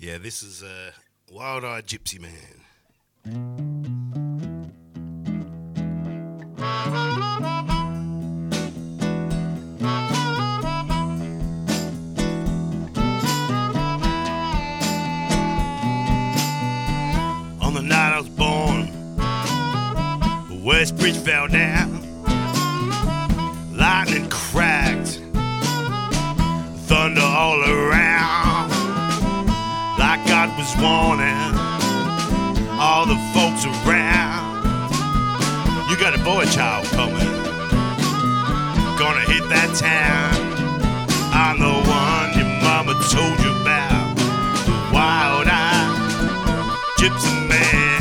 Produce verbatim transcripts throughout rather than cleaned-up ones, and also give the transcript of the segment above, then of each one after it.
Yeah, this is a Wild-Eyed Gypsy Man. On the night I was born, the West Bridge fell down. Lightning cracked, thunder all around. Like God was warning all the folks around. You got a boy child coming, gonna hit that town. I'm the one your mama told you about, the wild-eyed gypsy man.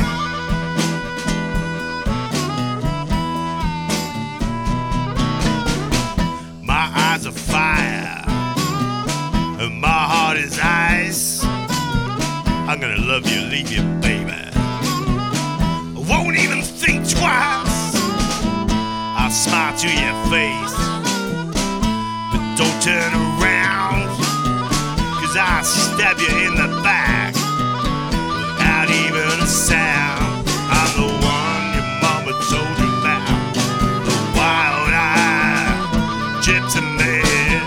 My eyes are fire and my heart is ice. I'm gonna love you, leave you, baby. I won't even think twice. I'll smile to your face, but don't turn around, 'cause I'll stab you in the back without even a sound. I'm the one your mama told you about, the wild-eyed gypsy man.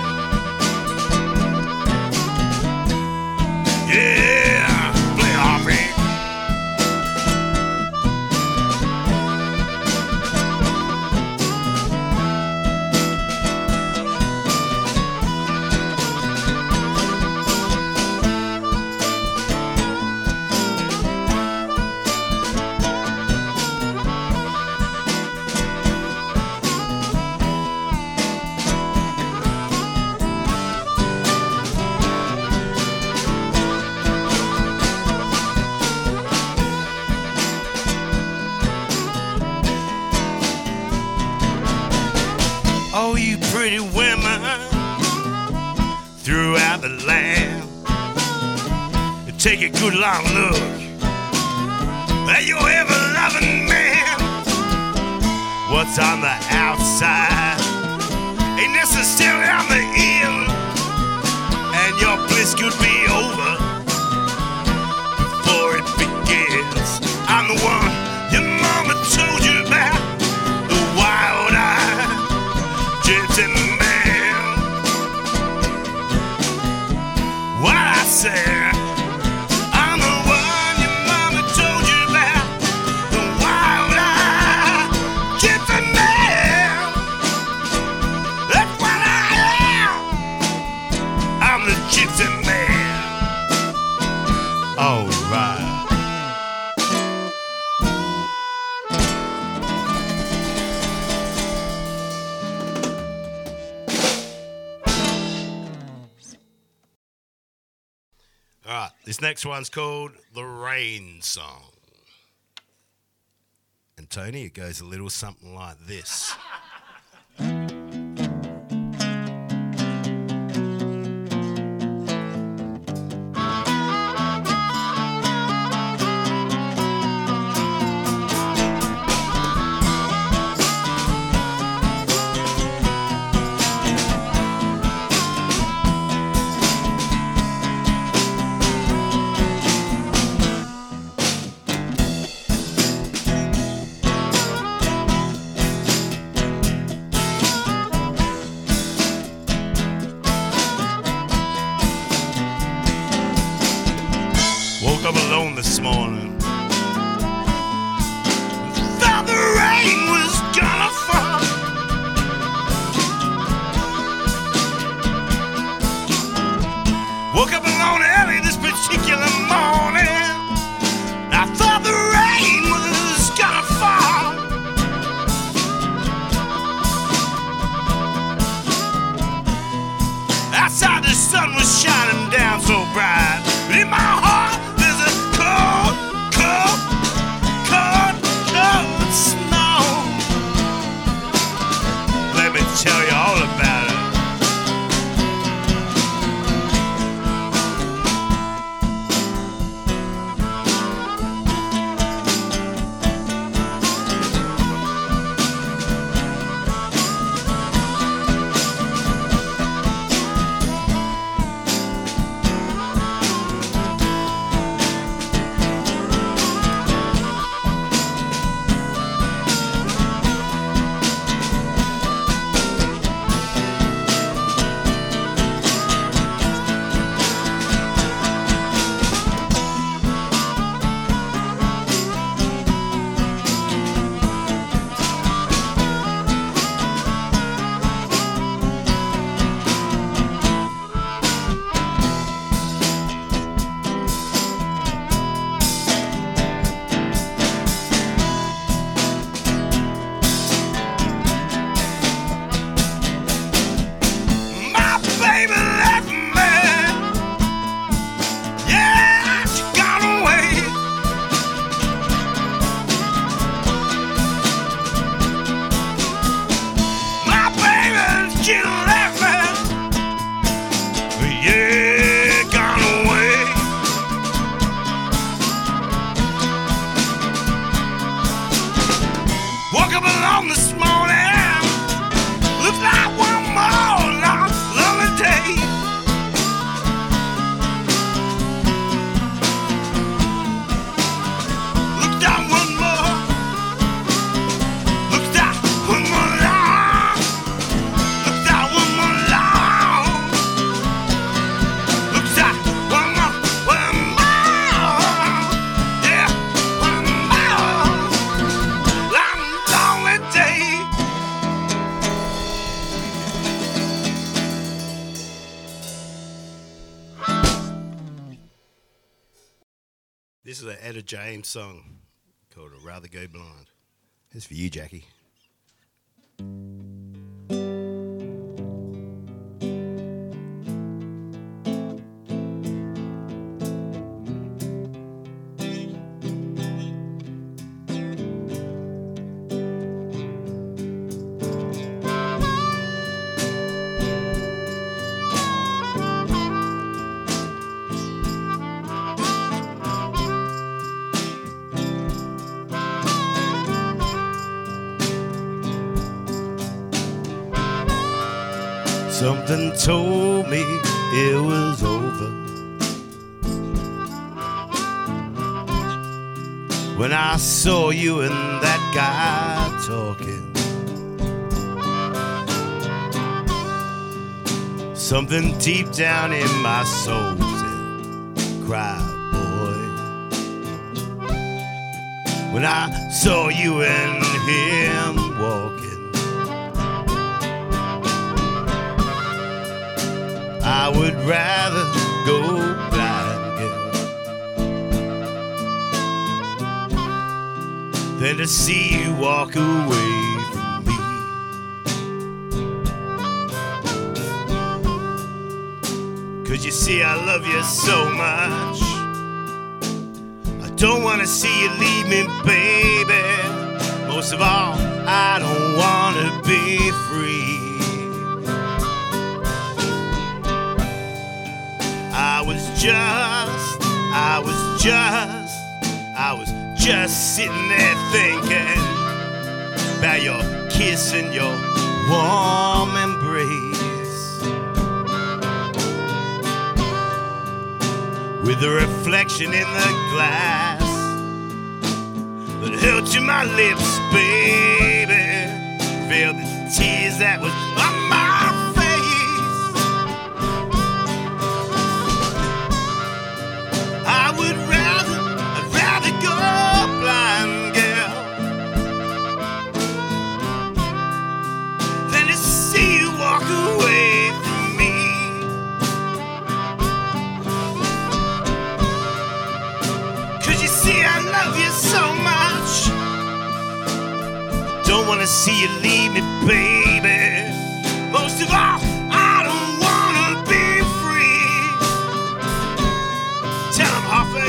Yeah, play off me. Oh, you pretty women throughout the land, take a good long look at your ever-loving man. What's on the outside ain't necessarily on the in, and your bliss could be over before it begins. I'm the one your mama told you about, the wild-eyed gypsy man. What I said, I'm the one your mama told you about, the wild-eyed gypsy man. That's what I am. I'm the gypsy man. All right. All right, this next one's called The Rain Song. And Tony, it goes a little something like this. Woke up alone this morning, thought the rain was gonna fall. Woke up alone early this particular morning, I thought the rain was gonna fall. Outside the sun was shining down so bright, but in my heart there's a cold, cold, cold, cold snow. Let me tell you all about it. This is an Etta James song called I'd Rather Go Blind. It's for you, Jackie. Something told me it was over when I saw you and that guy talking. Something deep down in my soul said, cry, boy. When I saw you and him walking, I would rather go blind, girl, than to see you walk away from me. 'Cause you see, I love you so much, I don't want to see you leave me, baby. Most of all, I don't want to be free. I was just, I was just, I was just sitting there thinking about your kiss and your warm embrace, with the reflection in the glass that held to my lips, baby. Felt the tears that was on my see you leave me, baby. Most of all, I don't wanna be free. Tell him, Hoffman.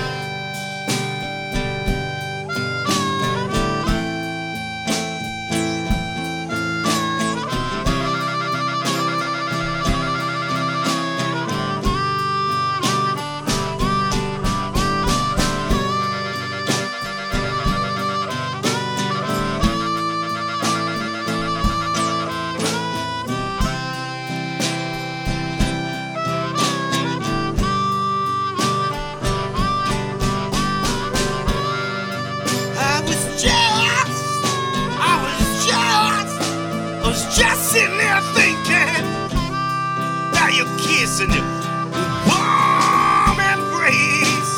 Just sitting there thinking about your kiss and your warm embrace,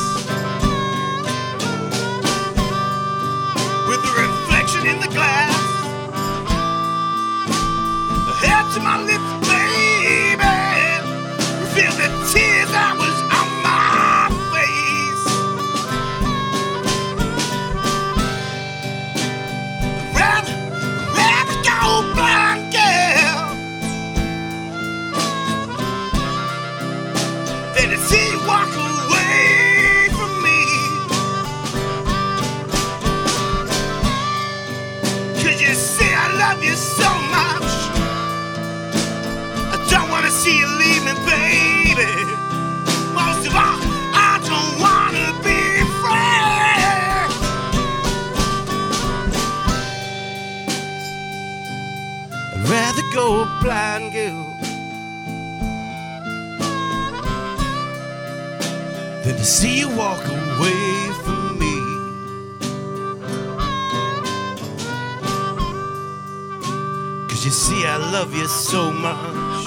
with the reflection in the glass, the hair to my lips, baby, feel the tears that was on my face. I'd rather, rather go blind, to see you walk away from me. 'Cause you see, I love you so much, I don't want to see you leave me, baby. Most of all, I don't want to be free. I'd rather go blind, girl, than to see you walk away from me. 'Cause you see, I love you so much,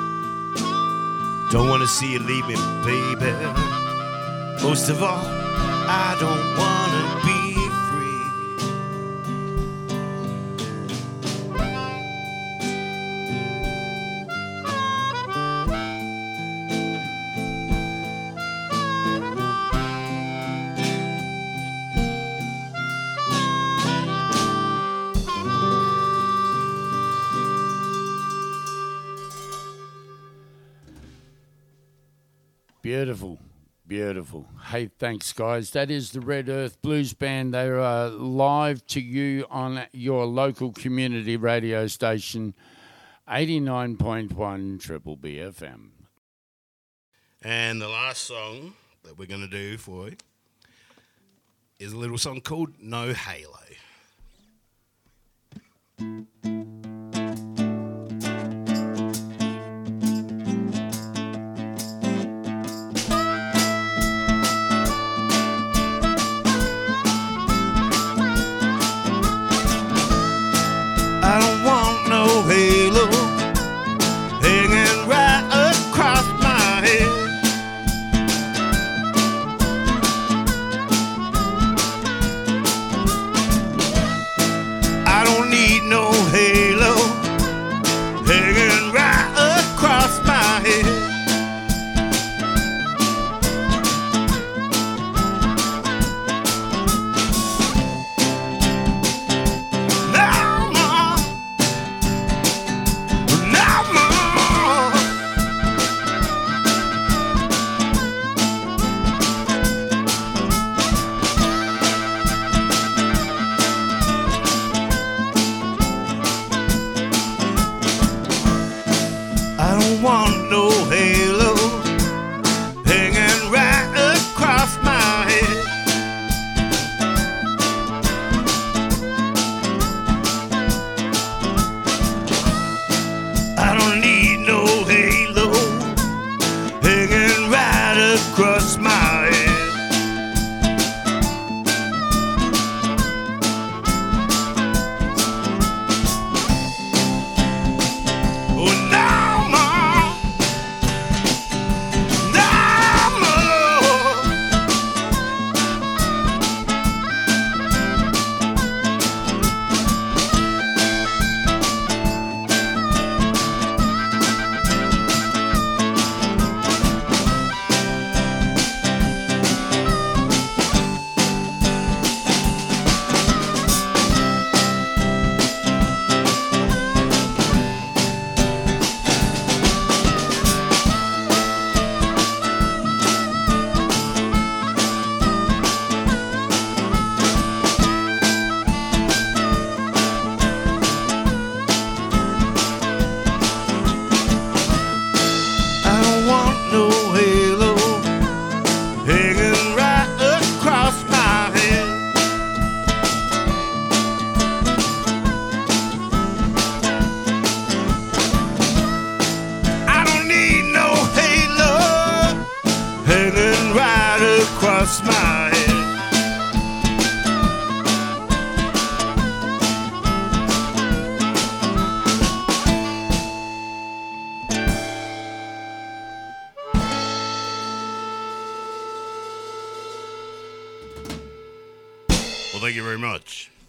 don't want to see you leave me, baby. Most of all, I don't want to be free. Beautiful. Beautiful. Hey, thanks, guys. That is the Red Earth Blues Band. They are live to you on your local community radio station, eighty-nine point one Triple B F M. And the last song that we're going to do for you is a little song called No Halo. I don't want no halo hanging right across my head. I don't need no halo hanging right across my head. Want no halo hanging right across my head. I don't need no halo hanging right across my head. Oh, now across my head. Well, thank you very much.